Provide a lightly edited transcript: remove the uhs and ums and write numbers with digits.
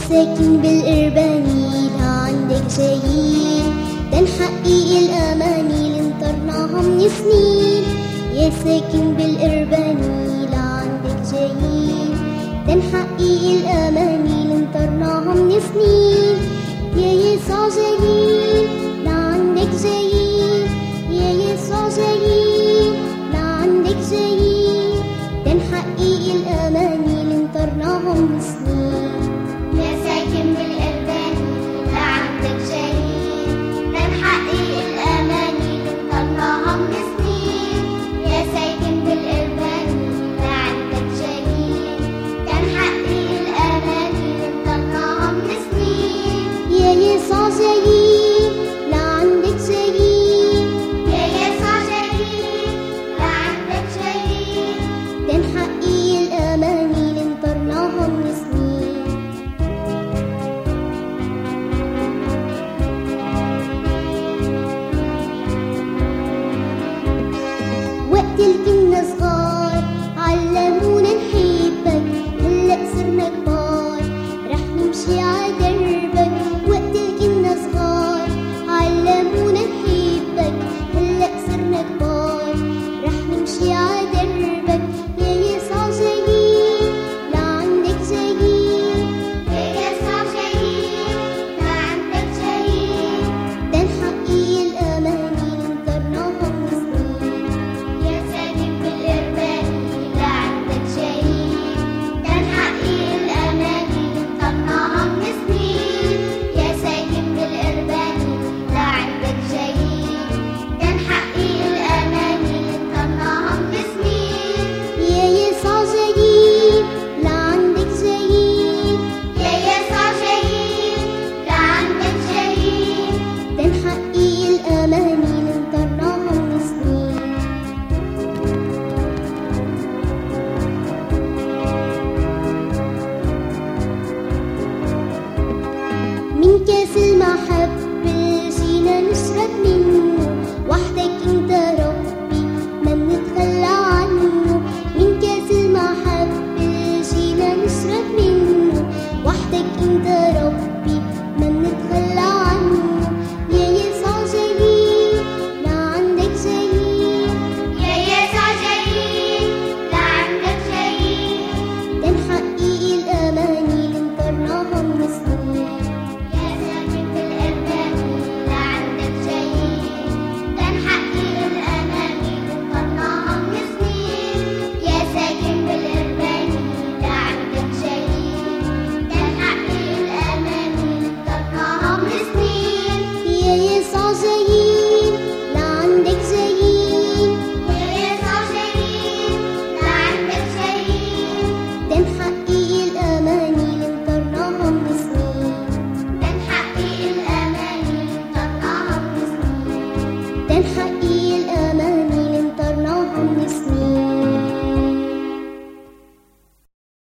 ساكن بالإرباني لعندك جايين، ده نحقق الأماني اللي انطرناها من سنين. يا ساكن بالإرباني لعندك جايين، ده نحقق الأماني اللي انطرناها من سنين. يا يسوع جايين لعندك جايين، يا يسوع جايين لعندك جايين، ده نحقق الأماني اللي انطرناها من سنين. يا ساكن بالإرباني